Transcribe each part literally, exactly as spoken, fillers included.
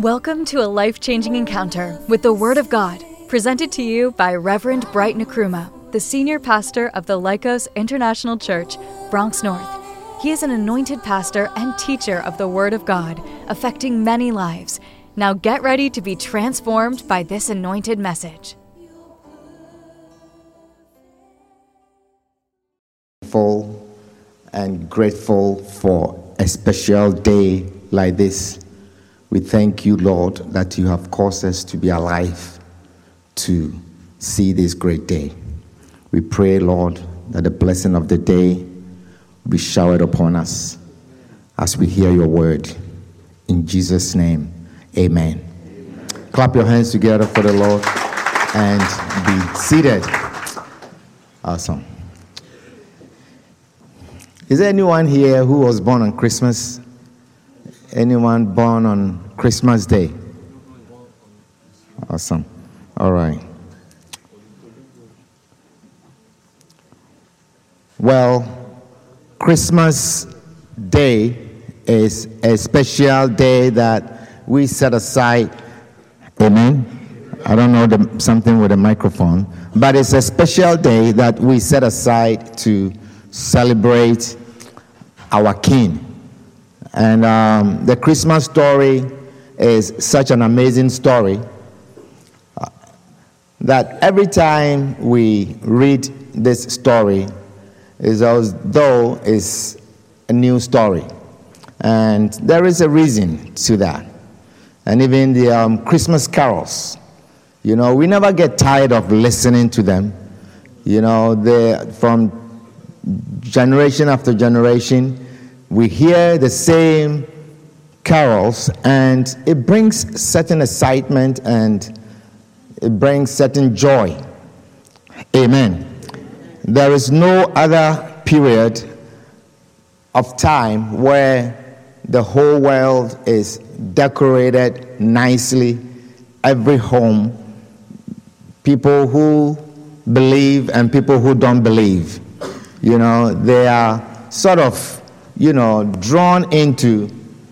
Welcome to a life-changing encounter with the Word of God, presented to you by Reverend Bright Nkrumah, the senior pastor of the Lycos International Church, Bronx North. He is an anointed pastor and teacher of the Word of God, affecting many lives. Now get ready to be transformed by this anointed message. Full and grateful for a special day like this. We thank you, Lord, that you have caused us to be alive to see this great day. We pray, Lord, that the blessing of the day be showered upon us as we hear your word. In Jesus' name, amen. Amen. Clap your hands together for the Lord and be seated. Awesome. Is there anyone here who was born on Christmas? Anyone born on Christmas Day? Awesome. All right. Well, Christmas Day is a special day that we set aside. Amen. I don't know the, something with a microphone, but it's a special day that we set aside to celebrate our King. And um, the Christmas story is such an amazing story uh, that every time we read this story, it's as though it's a new story. And there is a reason to that. And even the um, Christmas carols, you know, we never get tired of listening to them. You know, they from generation after generation, we hear the same carols, and it brings certain excitement and it brings certain joy. Amen. There is no other period of time where the whole world is decorated nicely. Every home, people who believe and people who don't believe, you know, they are sort of you know, drawn into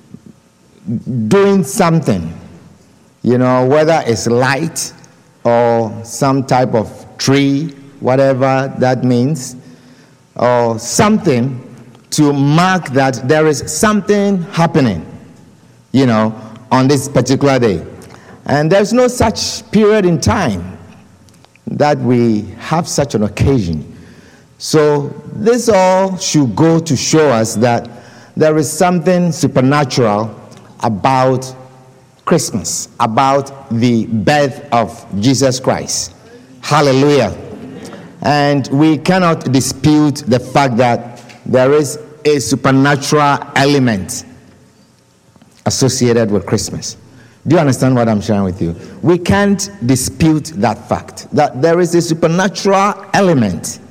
doing something, you know, whether it's light or some type of tree, whatever that means, or something to mark that there is something happening, you know, on this particular day. And there's no such period in time that we have such an occasion. So this all should go to show us that there is something supernatural about Christmas, about the birth of Jesus Christ. Hallelujah. And we cannot dispute the fact that there is a supernatural element associated with Christmas. Do you understand what I'm sharing with you? We can't dispute that fact, that there is a supernatural element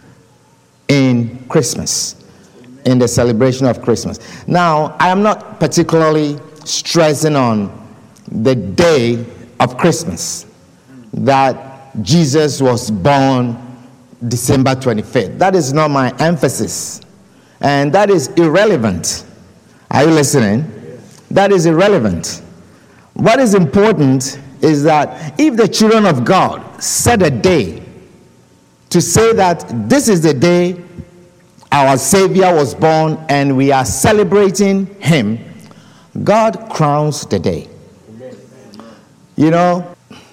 in Christmas, in the celebration of Christmas. Now, I am not particularly stressing on the day of Christmas, that Jesus was born December twenty-fifth. That is not my emphasis, and that is irrelevant. Are you listening? That is irrelevant. What is important is that if the children of God set a day to say that this is the day our Savior was born and we are celebrating him, God crowns the day. You know,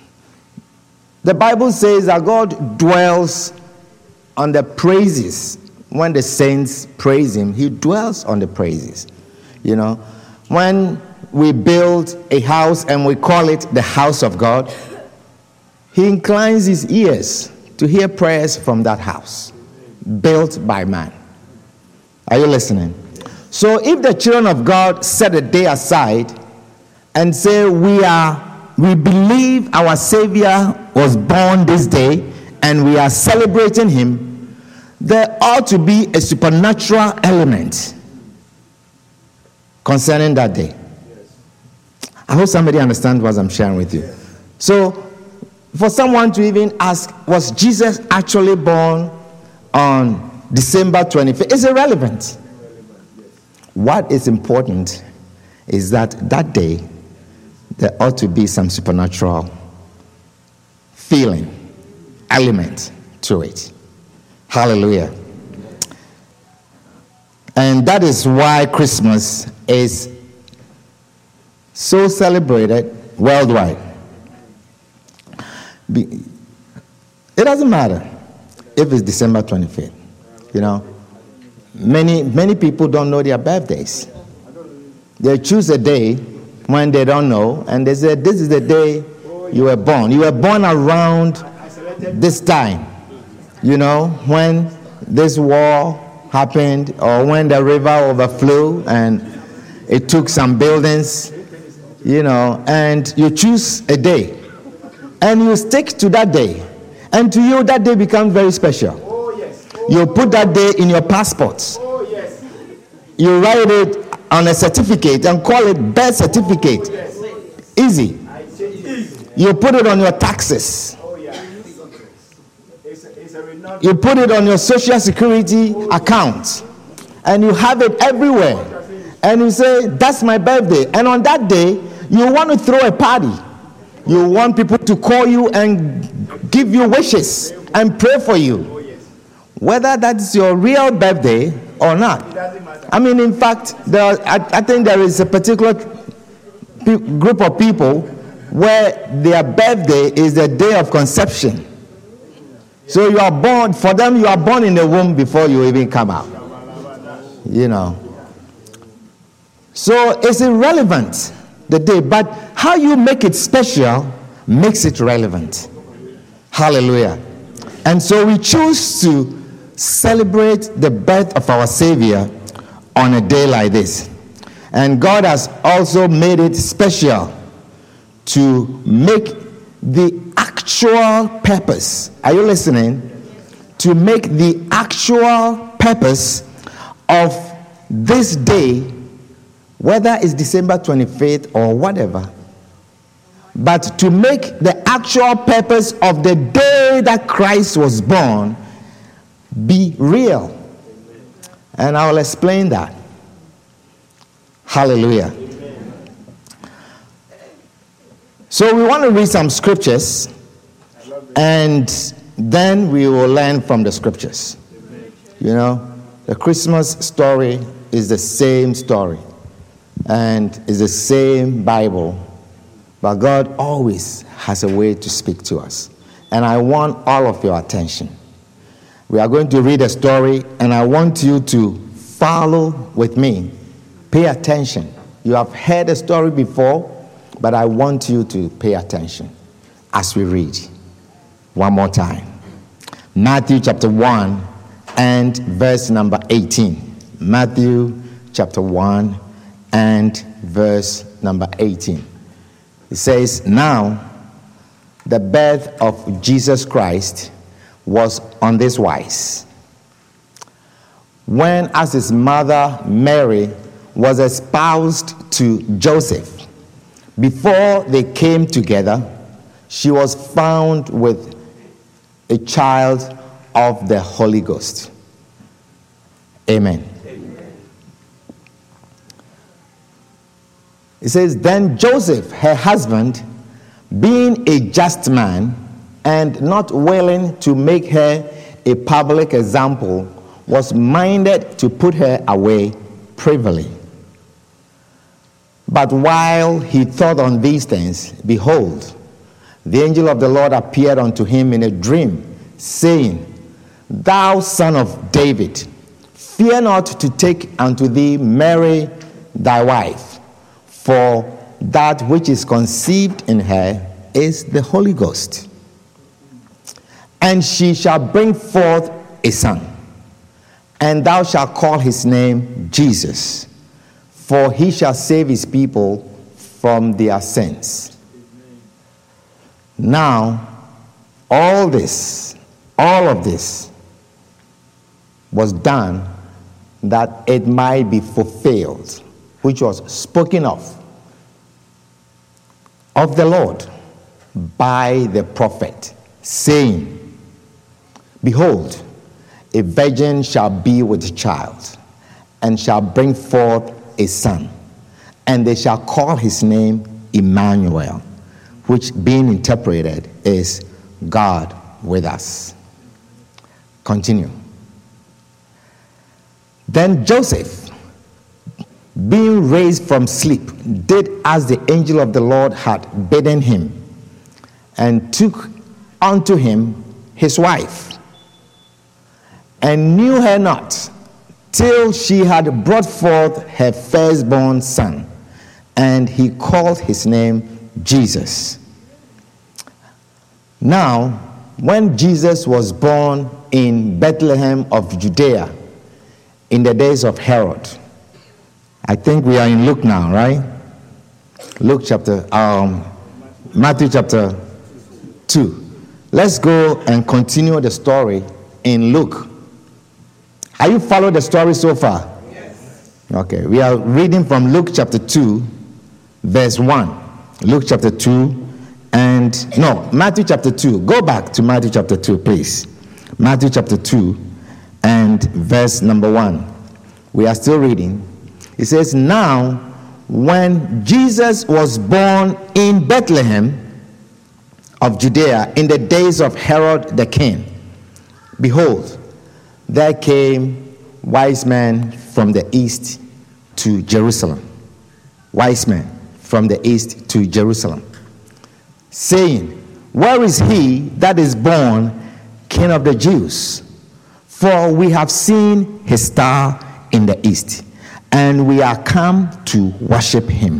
the Bible says that God dwells on the praises. When the saints praise him, he dwells on the praises. You know, when we build a house and we call it the house of God, he inclines his ears to hear prayers from that house built by man. Are you listening? So if the children of God set a day aside and say we are we believe our Savior was born this day and we are celebrating him, there ought to be a supernatural element concerning that day. I hope somebody understands what I'm sharing with you. So for someone to even ask, was Jesus actually born on December twenty-fifth? It's irrelevant. What is important is that that day there ought to be some supernatural feeling, element to it. Hallelujah. And that is why Christmas is so celebrated worldwide. It doesn't matter if it's December twenty-fifth. You know, many many people don't know their birthdays. They choose a day when they don't know, and they say, this is the day you were born. You were born around this time, you know, when this war happened, or when the river overflowed and it took some buildings, you know, and you choose a day and you stick to that day, and to you that day becomes very special. Oh, yes. Oh, you put that day in your passport. Oh, yes. You write it on a certificate and call it birth certificate. Oh, yes. Easy. Easy. You put it on your taxes. Oh, yeah. It's a, it's a renowned. You put it on your social security account, and you have it everywhere. And you say, that's my birthday. And on that day, you want to throw a party. You want people to call you and give you wishes and pray for you. Whether that's your real birthday or not. I mean, in fact, there are, I, I think there is a particular pe- group of people where their birthday is the day of conception. So you are born, for them, you are born in the womb before you even come out. You know. So it's irrelevant, the day, but how you make it special makes it relevant. Hallelujah. And so we choose to celebrate the birth of our Savior on a day like this. And God has also made it special to make the actual purpose, are you listening? To make the actual purpose of this day, whether it's December twenty-fifth or whatever, but to make the actual purpose of the day that Christ was born be real. And I'll explain that. Hallelujah. So we want to read some scriptures, and then we will learn from the scriptures. You know, the Christmas story is the same story, and is the same Bible, but God always has a way to speak to us. And I want all of your attention. We are going to read a story, and I want you to follow with me. Pay attention. You have heard a story before, but I want you to pay attention as we read. One more time. Matthew chapter one and verse number eighteen. Matthew chapter one and verse number eighteen. It says, now the birth of Jesus Christ was on this wise. When as his mother Mary was espoused to Joseph, before they came together, she was found with a child of the Holy Ghost. Amen. Amen. It says, then Joseph, her husband, being a just man and not willing to make her a public example, was minded to put her away privily. But while he thought on these things, behold, the angel of the Lord appeared unto him in a dream, saying, thou son of David, fear not to take unto thee Mary thy wife, for that which is conceived in her is the Holy Ghost. And she shall bring forth a son, and thou shalt call his name Jesus, for he shall save his people from their sins. Now, all this, all of this was done that it might be fulfilled, which was spoken of, of the Lord by the prophet, saying, behold, a virgin shall be with child, and shall bring forth a son, and they shall call his name Emmanuel, which being interpreted is God with us. Continue. Then Joseph, being raised from sleep, did as the angel of the Lord had bidden him, and took unto him his wife, and knew her not till she had brought forth her firstborn son, and he called his name Jesus. Now, when Jesus was born in Bethlehem of Judea, in the days of Herod, I think we are in Luke now, right? Luke chapter, um, Matthew chapter two. Let's go and continue the story in Luke. Are you following the story so far? Yes. Okay, we are reading from Luke chapter two, verse one. Luke chapter two, and no, Matthew chapter two. Go back to Matthew chapter two, please. Matthew chapter two, and verse number one. We are still reading. It says, now, when Jesus was born in Bethlehem of Judea in the days of Herod the king, behold, there came wise men from the east to Jerusalem. Wise men from the east to Jerusalem, saying, where is he that is born King of the Jews? For we have seen his star in the east, and we are come to worship him.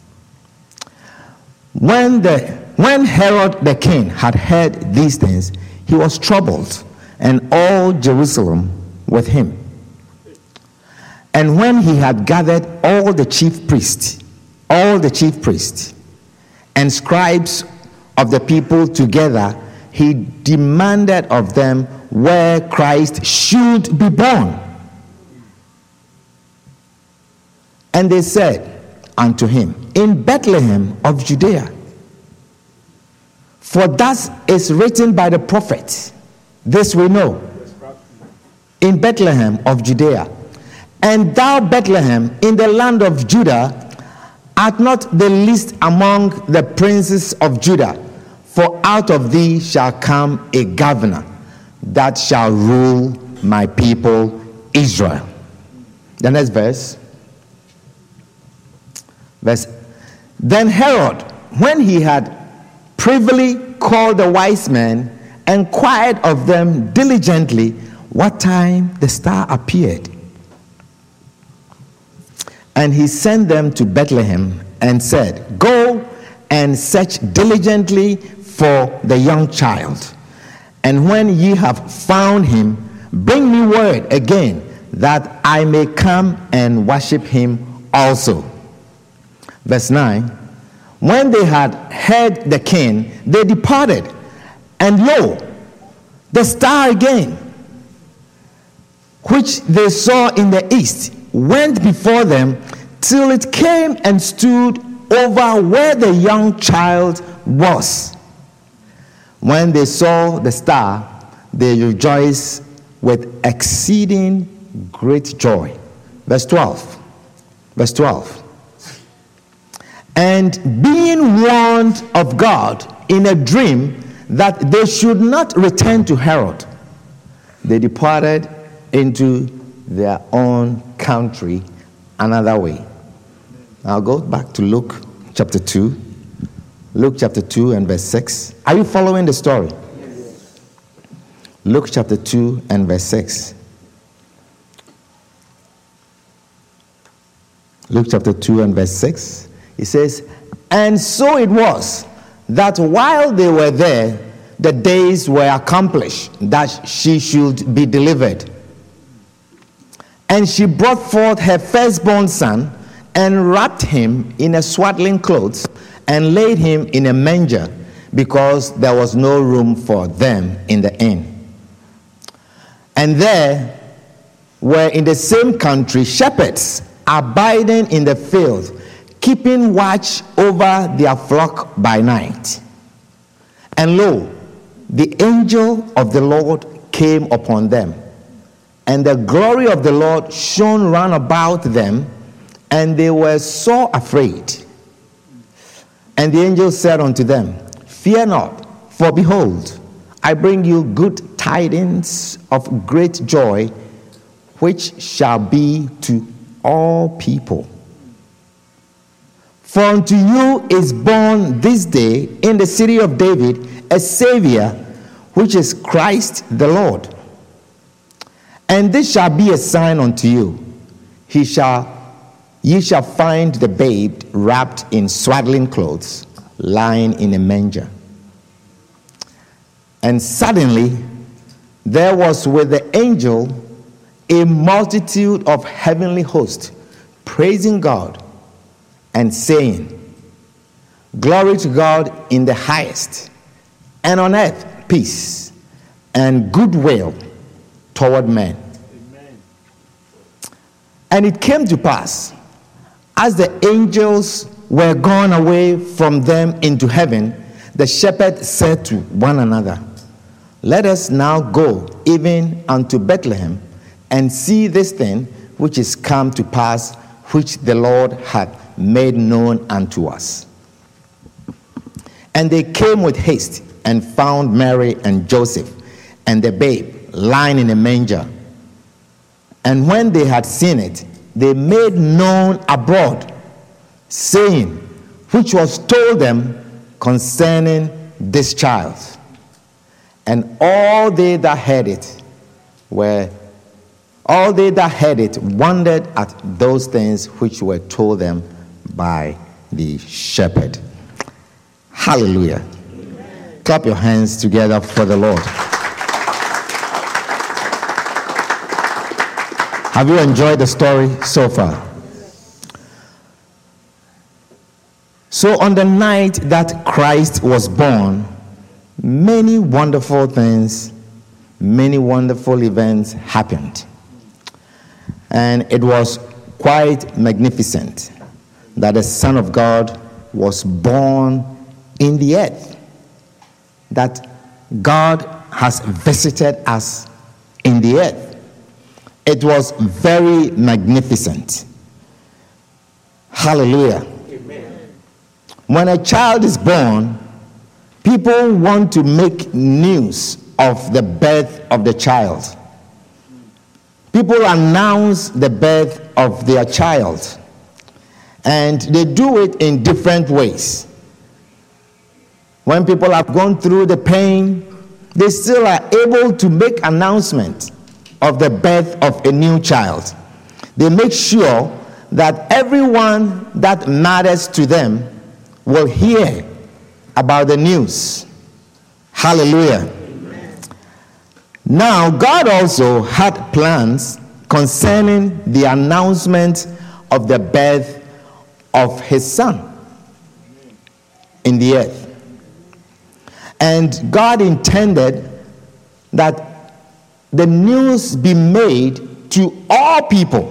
When the when Herod the king had heard these things, he was troubled, and all Jerusalem with him. And when he had gathered all the chief priests, all the chief priests and scribes of the people together, he demanded of them where Christ should be born. And they said unto him, in Bethlehem of Judea. For thus is written by the prophet, this we know, in Bethlehem of Judea. And thou, Bethlehem, in the land of Judah, art not the least among the princes of Judah, for out of thee shall come a governor that shall rule my people Israel. The next verse. Verse. Then Herod, when he had privily called the wise men, inquired of them diligently what time the star appeared. And he sent them to Bethlehem and said, go and search diligently for the young child. And when ye have found him, bring me word again, that I may come and worship him also. Verse nine. When they had heard the king, they departed, and lo, the star again, which they saw in the east, went before them till it came and stood over where the young child was. When they saw the star, they rejoiced with exceeding great joy. Verse twelve. Verse twelve. And being warned of God in a dream that they should not return to Herod, they departed into their own country another way. I'll go back to Luke chapter two. Luke chapter two and verse six. Are you following the story? Yes. Luke chapter two and verse six. Luke chapter two and verse six. It says, and so it was that while they were there, the days were accomplished that she should be delivered. And she brought forth her firstborn son, and wrapped him in a swaddling clothes, and laid him in a manger, because there was no room for them in the inn. And there were in the same country shepherds abiding in the field, keeping watch over their flock by night. And lo, the angel of the Lord came upon them, and the glory of the Lord shone round about them, and they were so afraid. And the angel said unto them, Fear not, for behold, I bring you good tidings of great joy, which shall be to all people. For unto you is born this day in the city of David a Savior, which is Christ the Lord. And this shall be a sign unto you. He shall, ye shall find the babe wrapped in swaddling clothes, lying in a manger. And suddenly there was with the angel a multitude of heavenly hosts, praising God and saying, Glory to God in the highest, and on earth peace and goodwill toward men. Amen. And it came to pass, as the angels were gone away from them into heaven, the shepherds said to one another, Let us now go even unto Bethlehem, and see this thing which is come to pass, which the Lord hath made known unto us. And they came with haste, and found Mary and Joseph, and the babe lying in a manger. And when they had seen it, they made known abroad, saying, which was told them concerning this child. And all they that heard it were, all they that heard it wondered at those things which were told them by the shepherd. Hallelujah. Amen. Clap your hands together for the Lord. Have you enjoyed the story so far? So on the night that Christ was born, many wonderful things, many wonderful events happened. And it was quite magnificent that the Son of God was born in the earth, that God has visited us in the earth. It was very magnificent. Hallelujah. Amen. When a child is born, people want to make news of the birth of the child. People announce the birth of their child, and they do it in different ways. When people have gone through the pain, they still are able to make announcement of the birth of a new child. They make sure that everyone that matters to them will hear about the news. Hallelujah. Amen. Now, God also had plans concerning the announcement of the birth of his Son in the earth. And God intended that the news be made to all people,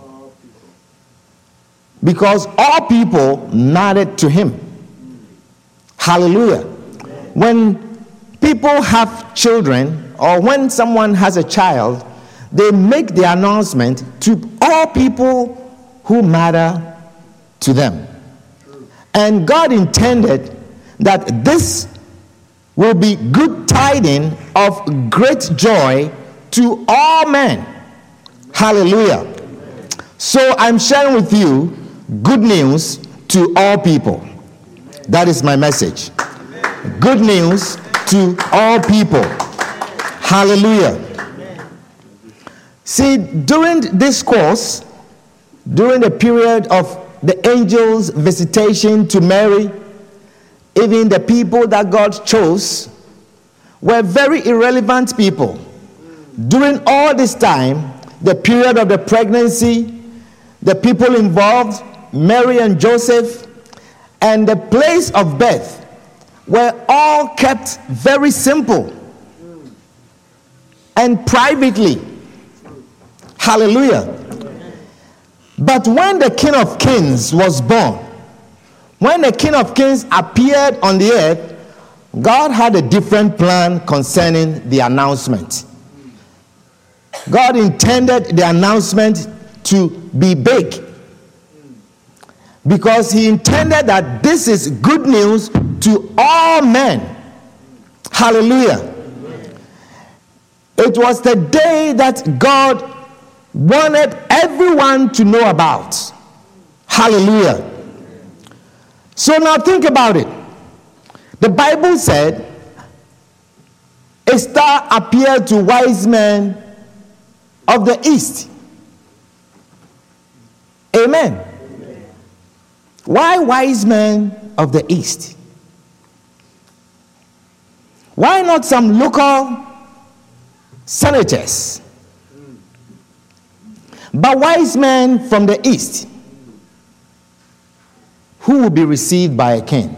because all people mattered to him. Hallelujah. When people have children, or when someone has a child, they make the announcement to all people who matter to them. And God intended that this will be good tidings of great joy to all men. Hallelujah. So I'm sharing with you good news to all people. That is my message. Good news to all people. Hallelujah. See, during this course, during the period of the angel's visitation to Mary, even the people that God chose were very irrelevant people. During all this time, the period of the pregnancy, the people involved, Mary and Joseph, and the place of birth were all kept very simple and privately. Hallelujah. But when the King of Kings was born, when the King of Kings appeared on the earth, God had a different plan concerning the announcement. God intended the announcement to be big. because he intended that this is good news to all men. Hallelujah. It was the day that God wanted everyone to know about. Hallelujah. So now think about it. The Bible said a star appeared to wise men of the east. Amen. Amen. Why wise men of the east? Why not some local senators? But wise men from the east who will be received by a king.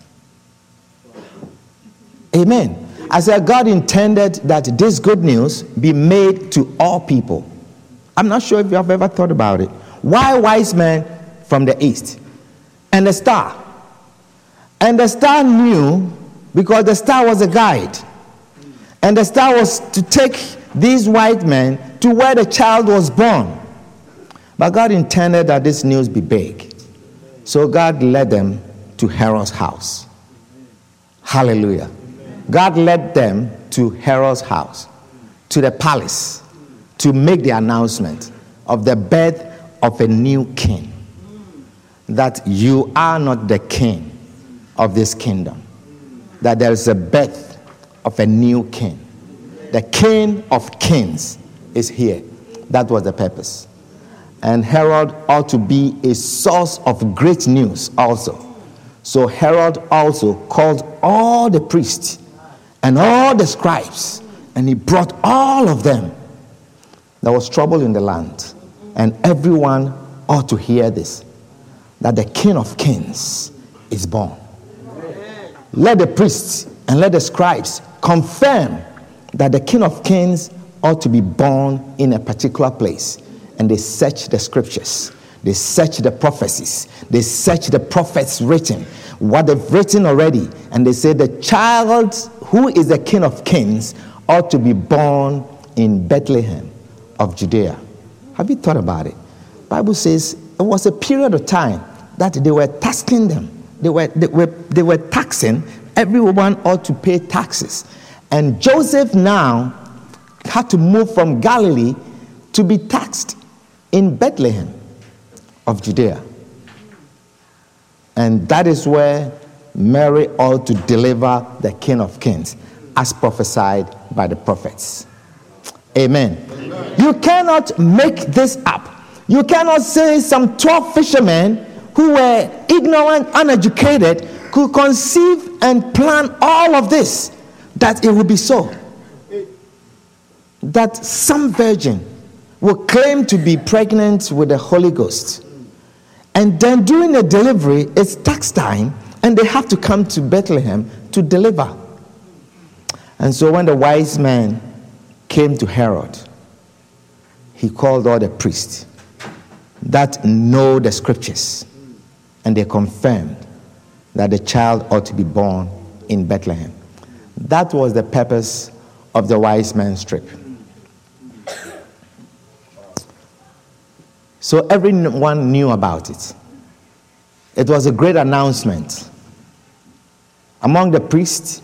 Amen. I said God intended that this good news be made to all people. I'm not sure if you have ever thought about it. Why wise men from the east? And the star. And the star knew, because the star was a guide. And the star was to take these white men to where the child was born. But God intended that this news be big. So God led them to Herod's house. Hallelujah. God led them to Herod's house, to the palace, to make the announcement of the birth of a new king. That you are not the king of this kingdom. That there is a birth of a new king. The King of Kings is here. That was the purpose. And Herod ought to be a source of great news also. So Herod also called all the priests and all the scribes, and he brought all of them. There was trouble in the land, and everyone ought to hear this, that the King of Kings is born. Let the priests and let the scribes confirm that the King of Kings ought to be born in a particular place. And they search the scriptures, they search the prophecies, they search the prophets written, what they've written already, and they say the child who is the King of Kings ought to be born in Bethlehem of Judea. Have you thought about it? The Bible says it was a period of time that they were taxing them. They were, they were, they were taxing. Everyone ought to pay taxes. And Joseph now had to move from Galilee to be taxed in Bethlehem of Judea. And that is where Mary ought to deliver the King of Kings, as prophesied by the prophets. Amen. Amen. You cannot make this up. You cannot say some twelve fishermen who were ignorant, uneducated, could conceive and plan all of this, that it would be so. That some virgin will claim to be pregnant with the Holy Ghost. And then during the delivery, it's tax time, and they have to come to Bethlehem to deliver. And so when the wise man came to Herod, he called all the priests that know the scriptures, and they confirmed that the child ought to be born in Bethlehem. That was the purpose of the wise man's trip. So everyone knew about it. It was a great announcement. Among the priests,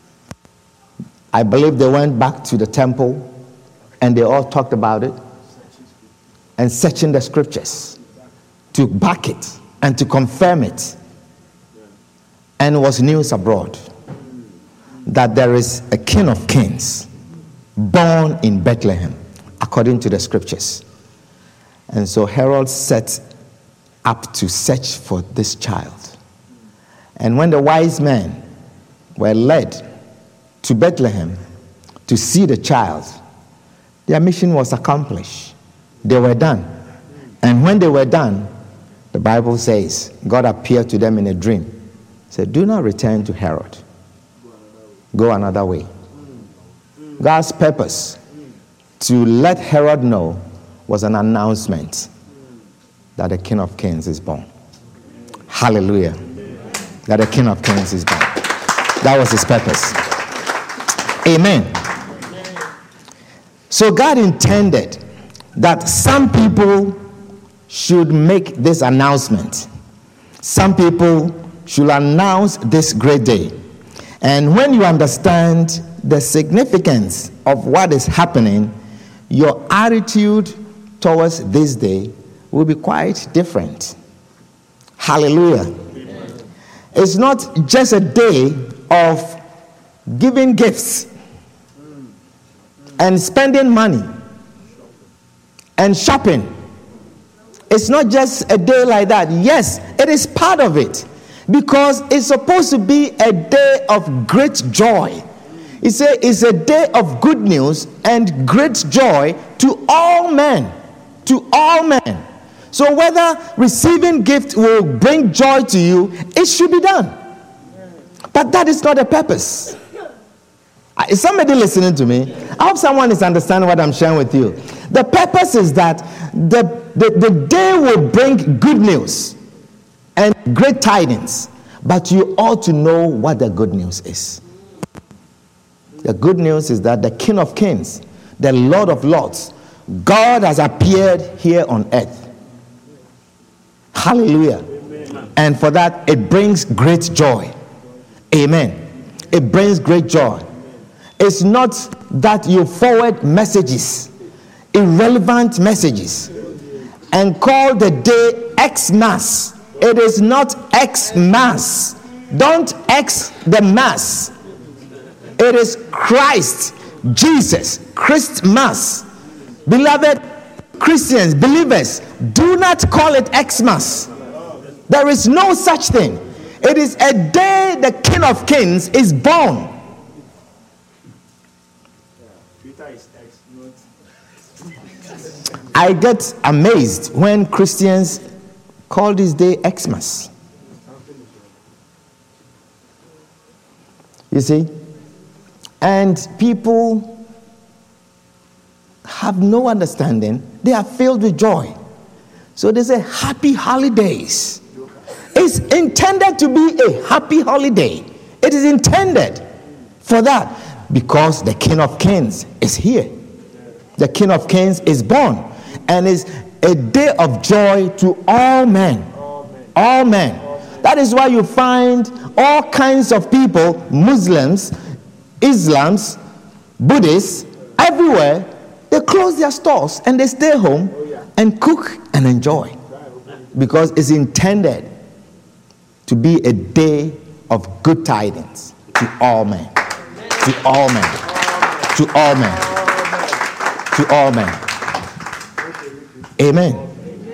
I believe they went back to the temple and they all talked about it and searching the scriptures to back it and to confirm it. And it was news abroad that there is a King of Kings born in Bethlehem according to the scriptures. And so Herod set up to search for this child. And when the wise men were led to Bethlehem to see the child, their mission was accomplished. They were done. And when they were done, the Bible says God appeared to them in a dream. He said, do not return to Herod. Go another way. God's purpose to let Herod know was an announcement that the King of Kings is born. Hallelujah. That the King of Kings is born. That was his purpose. Amen. So God intended that some people should make this announcement Some people should announce this great day. And when you understand the significance of what is happening, your attitude towards this day will be quite different. Hallelujah. Amen. It's not just a day of giving gifts and spending money and shopping. It's not just a day like that. Yes, it is part of it, because it's supposed to be a day of great joy. He said it's a day of good news and great joy to all men. To all men. So whether receiving gift will bring joy to you, it should be done. But that is not the purpose. Is somebody listening to me? I hope someone is understanding what I'm sharing with you. The purpose is that the, the, the day will bring good news and great tidings, but you ought to know what the good news is. The good news is that the King of Kings, the Lord of Lords, God has appeared here on earth. Hallelujah. Amen. And for that, it brings great joy. Amen. It brings great joy. It's not that you forward messages, irrelevant messages, and call the day Xmas. It is not Xmas. Don't X the mass. It is Christ, Jesus, Christmas. Beloved Christians, believers, do not call it Xmas. There is no such thing. It is a day the King of Kings is born. I get amazed when Christians call this day Xmas. You see? And people have no understanding. They are filled with joy. So they say happy holidays. It's intended to be a happy holiday. It is intended for that, because the King of Kings is here. The King of Kings is born, and is a day of joy to all men. All men. That is why you find all kinds of people, Muslims, Islams, Buddhists, everywhere, they close their stores and they stay home and cook and enjoy, because it's intended to be a day of good tidings to all men. To all men. To all men. To all men. Amen.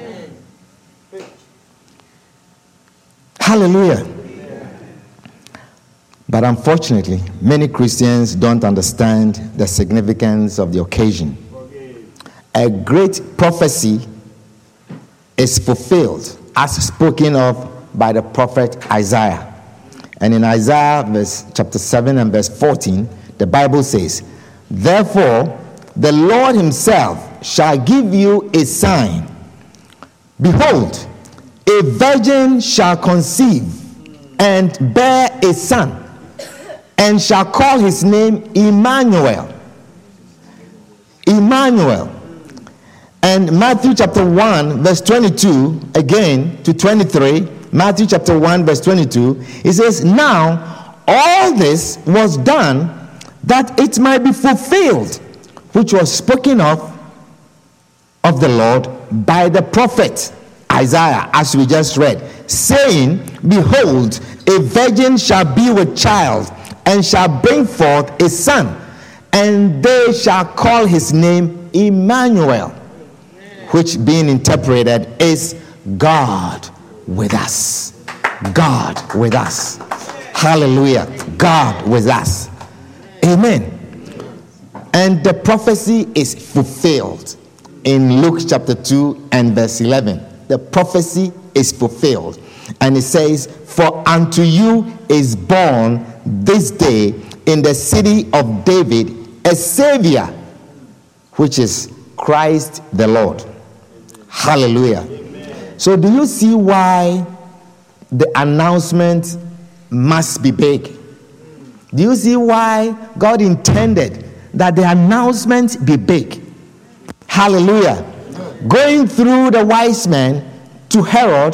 Hallelujah. But unfortunately, many Christians don't understand the significance of the occasion. A great prophecy is fulfilled as spoken of by the prophet Isaiah. And in Isaiah verse chapter seven and verse fourteen, the Bible says, "Therefore the Lord himself shall give you a sign. Behold, a virgin shall conceive and bear a son, and shall call his name Emmanuel." Emmanuel. And Matthew chapter one verse twenty-two again to twenty-three, Matthew chapter one verse twenty-two, it says, "Now all this was done that it might be fulfilled, which was spoken of of the Lord by the prophet Isaiah, as we just read, saying, Behold, a virgin shall be with child, and shall bring forth a son, and they shall call his name Emmanuel," which being interpreted is God with us. God with us. Hallelujah. God with us. Amen. And the prophecy is fulfilled in Luke chapter two and verse eleven. The prophecy is fulfilled. And it says, "For unto you is born this day in the city of David a Savior, which is Christ the Lord." Hallelujah. Amen. So do you see why the announcement must be big? Do you see why God intended that the announcement be big? Hallelujah. Going through the wise men to Herod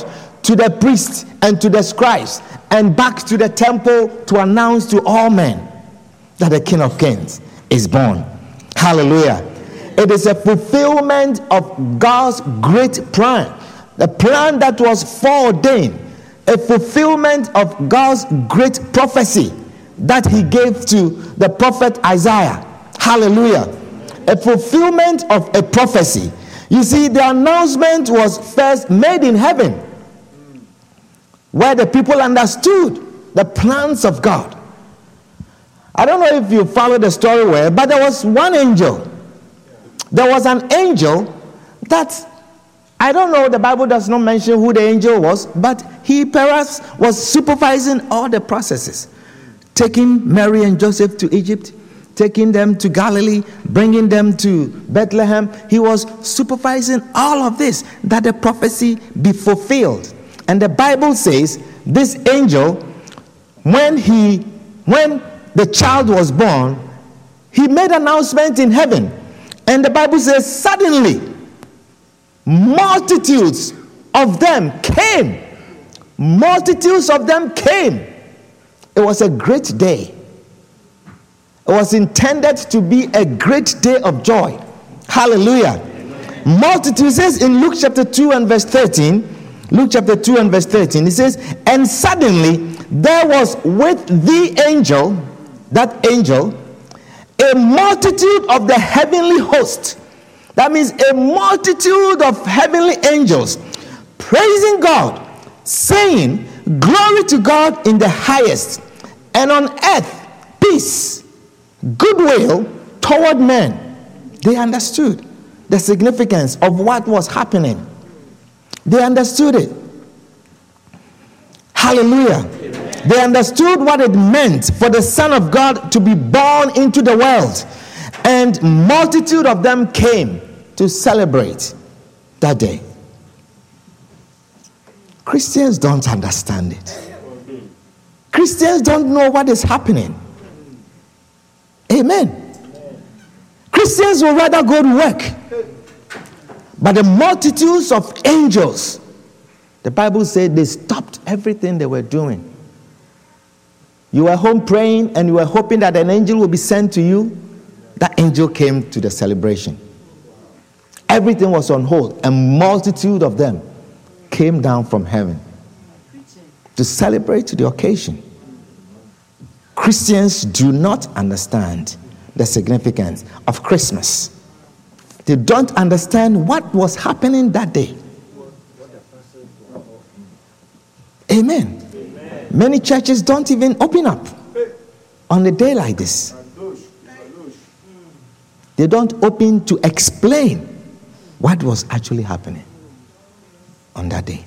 to the priests and to the scribes and back to the temple to announce to all men that the King of Kings is born. Hallelujah. It is a fulfillment of God's great plan, the plan that was foreordained, a fulfillment of God's great prophecy that he gave to the prophet Isaiah. Hallelujah. A fulfillment of a prophecy. You see, the announcement was first made in heaven, where the people understood the plans of God. I don't know if you follow the story well, but there was one angel. There was an angel that, I don't know, the Bible does not mention who the angel was, but he perhaps was supervising all the processes. Taking Mary and Joseph to Egypt, taking them to Galilee, bringing them to Bethlehem. He was supervising all of this, that the prophecy be fulfilled. And the Bible says this angel, when he, when the child was born, he made an announcement in heaven. And the Bible says suddenly multitudes of them came. Multitudes of them came. It was a great day. It was intended to be a great day of joy. Hallelujah. Amen. Multitudes, says in Luke chapter two and verse thirteen, Luke chapter two and verse thirteen, it says, and suddenly there was with the angel, that angel, a multitude of the heavenly host. That means a multitude of heavenly angels praising God, saying, glory to God in the highest, and on earth peace, goodwill toward men. They understood the significance of what was happening. They understood it. Hallelujah. Amen. They understood what it meant for the Son of God to be born into the world. And multitude of them came to celebrate that day. Christians don't understand it. Christians don't know what is happening. Amen. Christians will rather go to work. But the multitudes of angels, the Bible said they stopped everything they were doing. You were home praying and you were hoping that an angel will be sent to you. That angel came to the celebration. Everything was on hold. A multitude of them came down from heaven to celebrate the occasion. Christians do not understand the significance of Christmas. They don't understand what was happening that day. Amen. Amen. Many churches don't even open up on a day like this. They don't open to explain what was actually happening on that day.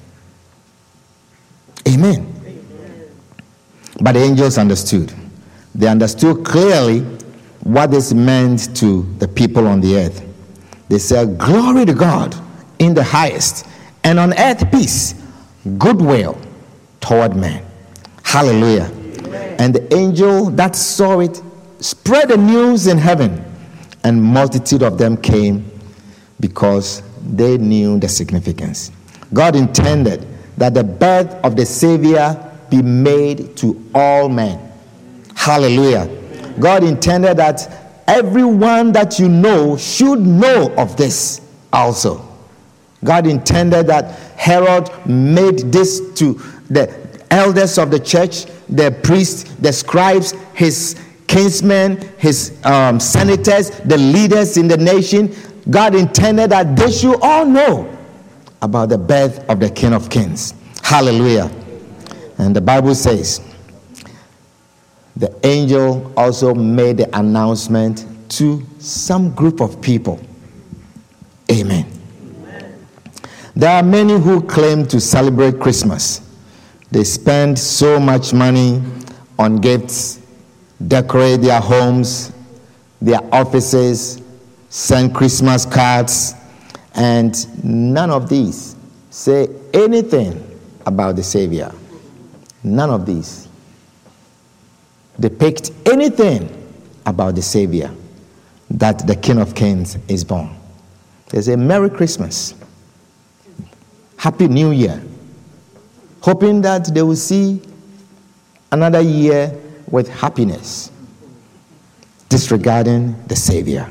Amen. Amen. But the angels understood. They understood clearly what this meant to the people on the earth. They said, glory to God in the highest, and on earth peace, goodwill toward men. Hallelujah. Amen. And the angel that saw it spread the news in heaven, and multitude of them came because they knew the significance. God intended that the birth of the Savior be made to all men. Hallelujah. God intended that everyone that you know should know of this also. God intended that Herod made this to the elders of the church, the priests, the scribes, his kinsmen, his um, senators, the leaders in the nation. God intended that they should all know about the birth of the King of Kings. Hallelujah. And the Bible says, the angel also made the announcement to some group of people. Amen. Amen. There are many who claim to celebrate Christmas. They spend so much money on gifts, decorate their homes, their offices, send Christmas cards, and none of these say anything about the Savior. None of these depict anything about the Savior, that the King of Kings is born. They say, Merry Christmas, Happy New Year, hoping that they will see another year with happiness, disregarding the Savior.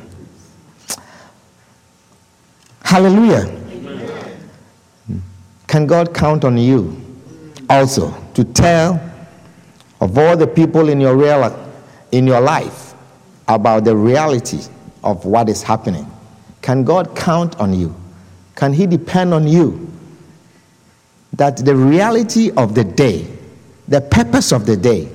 Hallelujah. Amen. Can God count on you also to tell of all the people in your real, in your life about the reality of what is happening? Can God count on you? Can He depend on you that the reality of the day, the purpose of the day,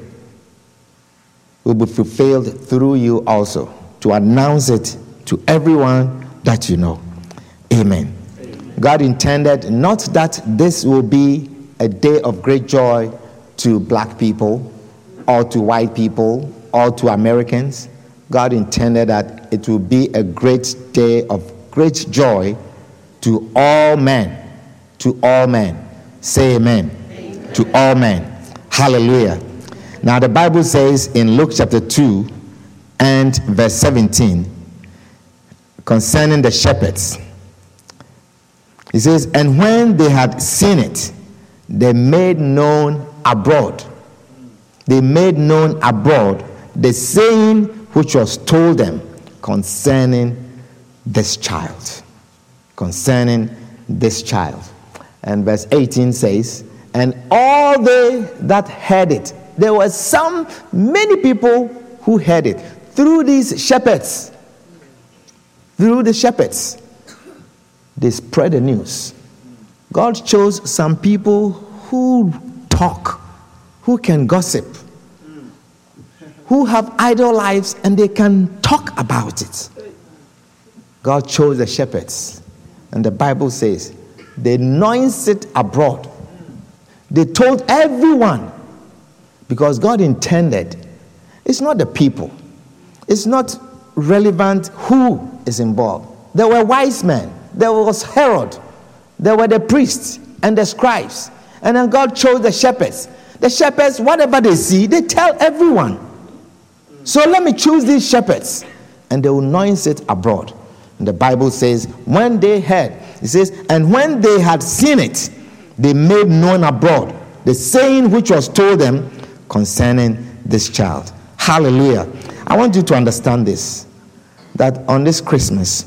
will be fulfilled through you also, to announce it to everyone that you know? Amen. Amen. God intended not that this will be a day of great joy to black people or to white people or to Americans. God intended that it will be a great day of great joy to all men. To all men. Say amen. Amen. To all men. Hallelujah. Now the Bible says in Luke chapter two and verse seventeen, concerning the shepherds, it says, and when they had seen it, they made known abroad. They made known abroad the saying which was told them concerning this child. Concerning this child. And verse eighteen says, and all they that heard it, there were some, many people who heard it through these shepherds. Through the shepherds. They spread the news. God chose some people who talk, who can gossip, who have idle lives, and they can talk about it. God chose the shepherds. And the Bible says, they noised it abroad. They told everyone, because God intended. It's not the people. It's not relevant who is involved. There were wise men. There was Herod. There were the priests and the scribes. And then God chose the shepherds. The shepherds, whatever they see, they tell everyone. So let me choose these shepherds. And they will noise it abroad. And the Bible says, when they heard, it says, and when they had seen it, they made known abroad the saying which was told them concerning this child. Hallelujah. I want you to understand this, that on this Christmas,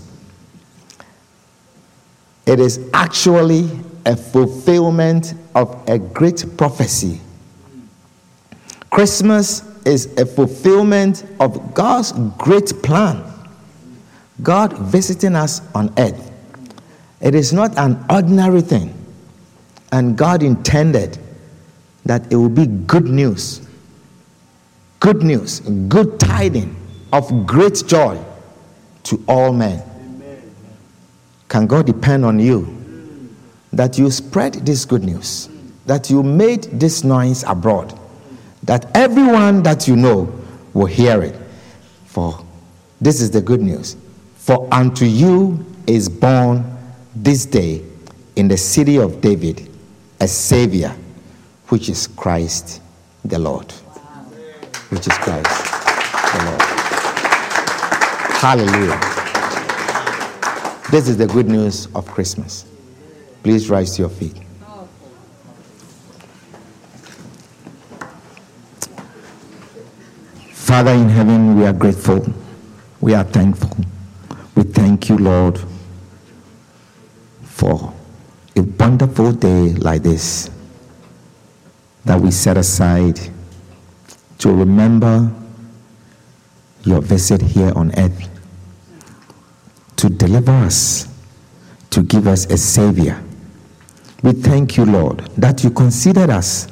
it is actually a fulfillment of a great prophecy. Christmas is a fulfillment of God's great plan. God visiting us on earth. It is not an ordinary thing. And God intended that it will be good news. Good news, good tidings of great joy to all men. Amen. Can God depend on you that you spread this good news, that you made this noise abroad, that everyone that you know will hear it? For this is the good news. For unto you is born this day in the city of David a Savior, which is Christ the Lord. Which is Christ the Lord. Hallelujah. This is the good news of Christmas. Please rise to your feet. Father in heaven, we are grateful. We are thankful. We thank you, Lord, for a wonderful day like this that we set aside to remember your visit here on earth, to deliver us, to give us a Savior. We thank you, Lord, that you considered us.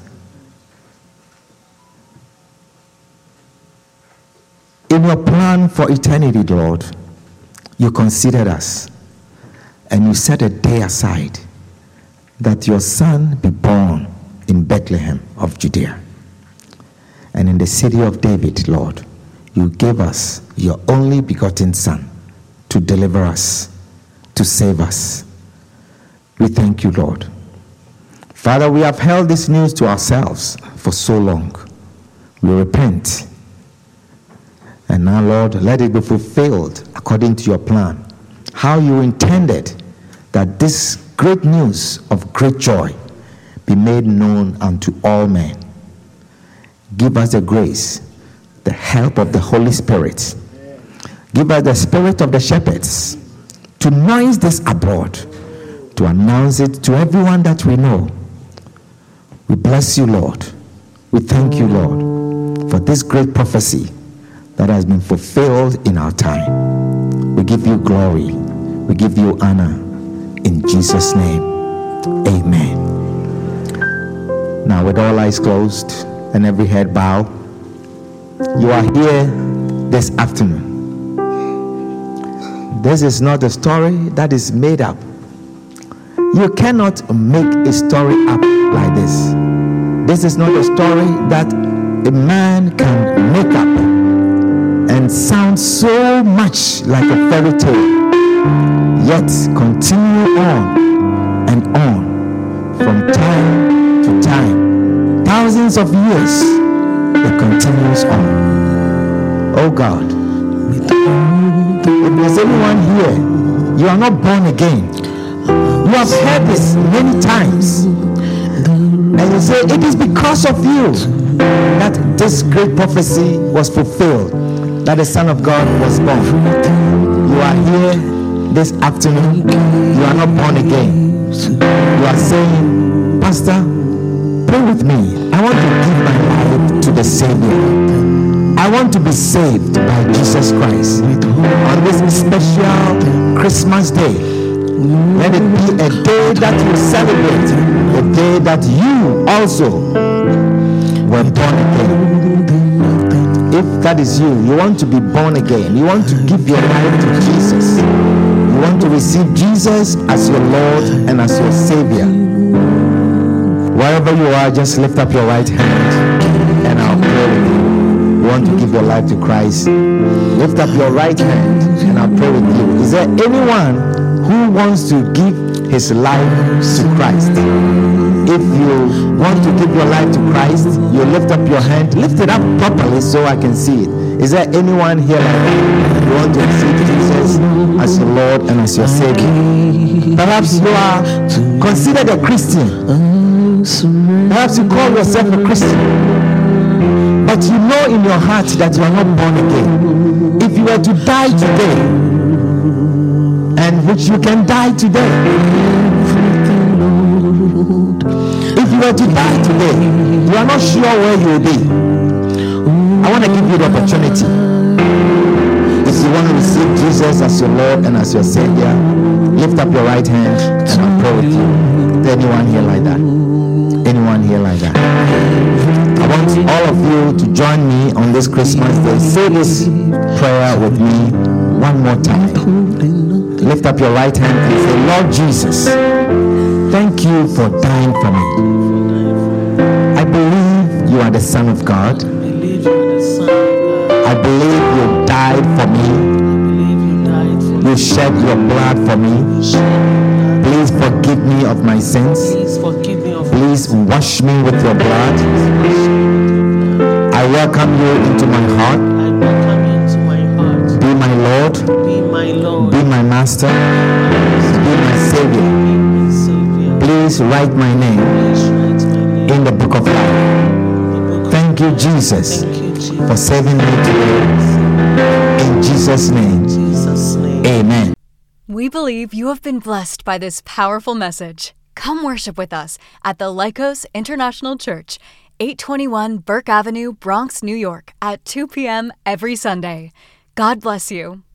In your plan for eternity, Lord, you considered us, and you set a day aside that your Son be born in Bethlehem of Judea. And in the city of David, Lord, you gave us your only begotten Son to deliver us, to save us. We thank you, Lord. Father, we have held this news to ourselves for so long. We repent. And now, Lord, let it be fulfilled according to your plan. How you intended that this great news of great joy be made known unto all men. Give us the grace, the help of the Holy Spirit. Give us the spirit of the shepherds to noise this abroad, to announce it to everyone that we know. We bless you, Lord. We thank you, Lord, for this great prophecy that has been fulfilled in our time. We give you glory. We give you honor. In Jesus' name, amen. Now, with all eyes closed and every head bowed, you are here this afternoon. This is not a story that is made up. You cannot make a story up like this. This is not a story that a man can make up and sound so much like a fairy tale, yet continue on and on from time to time. Thousands of years, it continues on. Oh God, if there's anyone here, you are not born again. You have heard this many times, and you say it is because of you that this great prophecy was fulfilled, that the Son of God was born. You are here this afternoon, you are not born again. You are saying, Pastor, pray with me. I want to give my life to the Savior. I want to be saved by Jesus Christ. On this special Christmas day, let it be a day that you celebrate, a day that you also were born again. If that is you, you want to be born again, you want to give your life to Jesus, you want to receive Jesus as your Lord and as your Savior. Wherever you are, just lift up your right hand and I'll pray with you. You want to give your life to Christ, lift up your right hand and I'll pray with you. Is there anyone who wants to give his life to Christ? If you want to give your life to Christ, you lift up your hand. Lift it up properly so I can see it. Is there anyone here like that? You want to receive Jesus as your Lord and as your Savior? Perhaps you are considered a Christian. Perhaps you call yourself a Christian, but you know in your heart that you are not born again. If you were to die today, and which you can die today, if you were to die today, you are not sure where you will be. I want to give you the opportunity. If you want to receive Jesus as your Lord and as your Savior, lift up your right hand and I'll pray with you. Is there anyone here like that? Anyone here like that? I want all of you to join me on this Christmas day. Say this prayer with me one more time. Lift up your right hand and say, Lord Jesus, thank you for dying for me. I believe you are the Son of God. I believe you died for me. You shed your blood for me. Please forgive me of my sins. Please wash me with your blood. I welcome you into my heart. Be my Lord. Be my Master. Be my Savior. Please write my name in the book of life. Thank you, Jesus, for saving me today. In Jesus' name, amen. We believe you have been blessed by this powerful message. Come worship with us at the Lycos International Church, eight twenty-one Burke Avenue, Bronx, New York, at two p.m. every Sunday. God bless you.